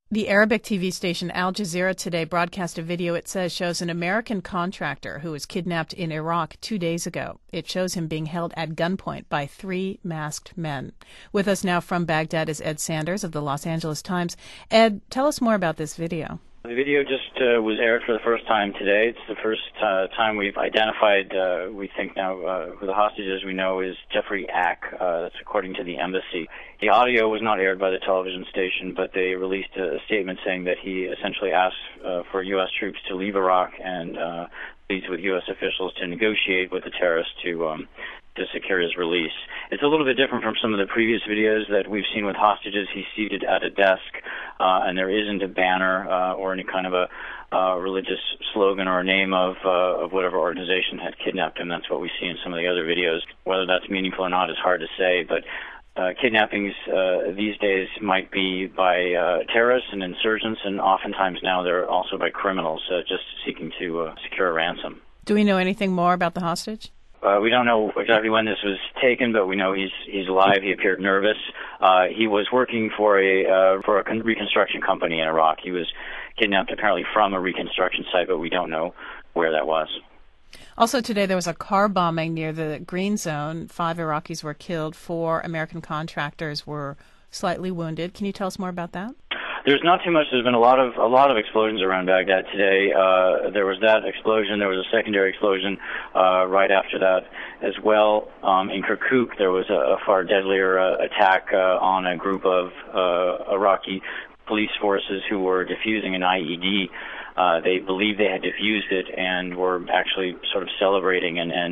The Arabic TV station Al Jazeera today broadcast a video it says shows an American contractor who was kidnapped in Iraq 2 days ago. It shows him being held at gunpoint by 3 masked men. With us now from Baghdad is Ed Sanders of the Los Angeles Times. Ed, tell us more about this video. The video just was aired for the first time today. It's the first time we've identified, we think now, who the hostage is. We know is Jeffrey Ack. That's according to the embassy. The audio was not aired by the television station, but they released a statement saying that he essentially asked for U.S. troops to leave Iraq and pleads with U.S. officials to negotiate with the terrorists to secure his release. It's a little bit different from some of the previous videos that we've seen with hostages. He's seated at a desk, and there isn't a banner or any kind of a religious slogan or a name of whatever organization had kidnapped him. That's what we see in some of the other videos. Whether that's meaningful or not is hard to say, but kidnappings these days might be by terrorists and insurgents, and oftentimes now they're also by criminals just seeking to secure a ransom. Do we know anything more about the hostage? We don't know exactly when this was taken, but we know he's alive. He appeared nervous. He was working for a reconstruction company in Iraq. He was kidnapped apparently from a reconstruction site, but we don't know where that was. Also today there was a car bombing near the Green Zone. 5 Iraqis were killed. 4 American contractors were slightly wounded. Can you tell us more about that? There's not too much. There's been a lot of explosions around Baghdad today. There was that explosion. There was a secondary explosion right after that as well. In Kirkuk, there was a far deadlier attack on a group of Iraqi police forces who were defusing an IED. They believed they had defused it and were actually sort of celebrating and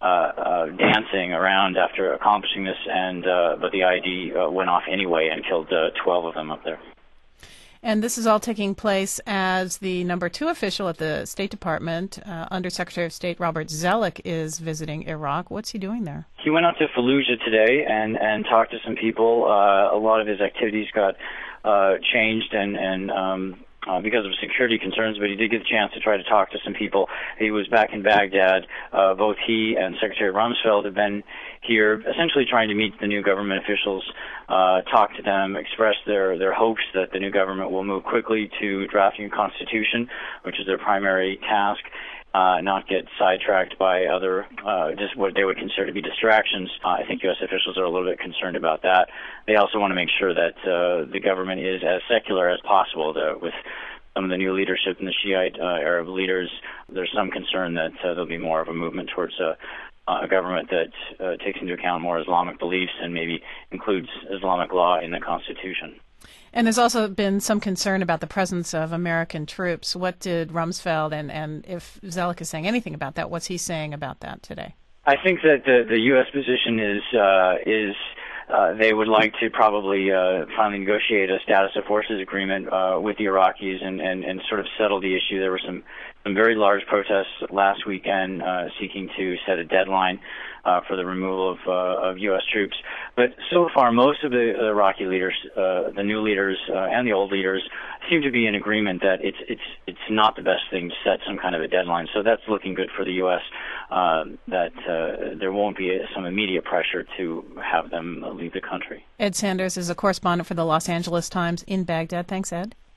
dancing around after accomplishing this. But the IED went off anyway and killed 12 of them up there. And this is all taking place as the number 2 official at the State Department, Under Secretary of State Robert Zoellick, is visiting Iraq. What's he doing there? He went out to Fallujah today and talked to some people. A lot of his activities got changed and because of security concerns, but he did get a chance to try to talk to some people. He was back in Baghdad. Both he and Secretary Rumsfeld have been here essentially trying to meet the new government officials, talk to them, express their hopes that the new government will move quickly to drafting a constitution, which is their primary task. Not get sidetracked by other, just what they would consider to be distractions. I think U.S. officials are a little bit concerned about that. They also want to make sure that the government is as secular as possible. With some of the new leadership and the Shiite Arab leaders, there's some concern that there'll be more of a movement towards a government that takes into account more Islamic beliefs and maybe includes Islamic law in the Constitution. And there's also been some concern about the presence of American troops. What did Rumsfeld and if Zoellick is saying anything about that, what's he saying about that today? I think that the U.S. position is they would like to probably finally negotiate a status of forces agreement with the Iraqis and sort of settle the issue. There were some very large protests last weekend seeking to set a deadline for the removal of U.S. troops. But so far, most of the Iraqi leaders, the new leaders and the old leaders, seem to be in agreement that it's not the best thing to set some kind of a deadline. So that's looking good for the U.S. That there won't be some immediate pressure to have them leave the country. Ed Sanders is a correspondent for the Los Angeles Times in Baghdad. Thanks, Ed.